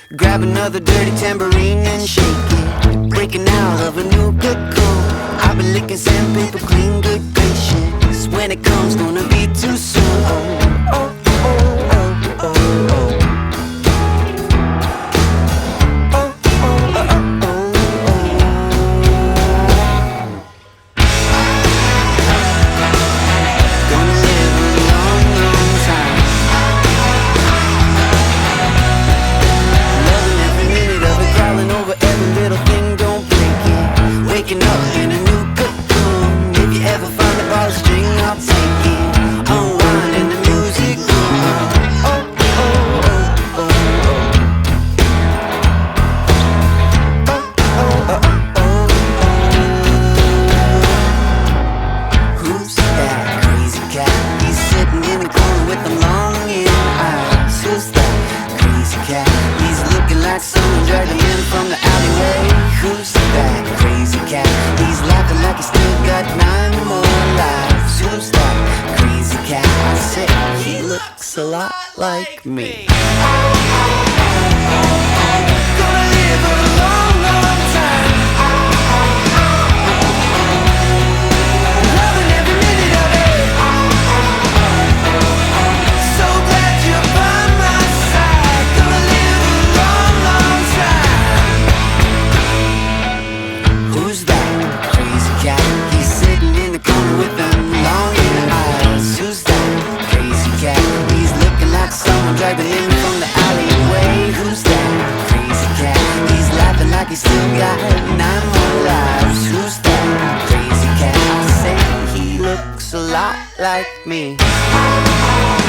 Grab another dirty tambourine and shake it. Breaking out of a new cocoon. I've been licking sandpaper clean, good gracious. When it comes, gonna be too soon. Oh, oh, oh, oh, oh, oh. Waking up in a new cocoon. If you ever find a ball string, I'll take it. Unwind in the music room. Oh, oh, oh, oh, oh. Oh, oh, oh, oh. Who's that crazy cat? He's sitting in the corner with them long eyes. Who's that crazy cat? He's looking like someone dragged him in from the alleyway. Who's that crazy cat? He's laughing like he's still got 9 more lives. Who's that crazy cat? I said he looks a lot like me. Gonna live a long, long time. Loving every minute of it. So glad you're by my side. Gonna live a long, long time. Who's that crazy cat? He's sitting in the corner with them long eyes. Who's that crazy cat? He's looking like someone dragged him in from the alleyway. Who's that crazy cat? He's laughing like he's still got 9 more lives. Who's that crazy cat? I say he looks a lot like me.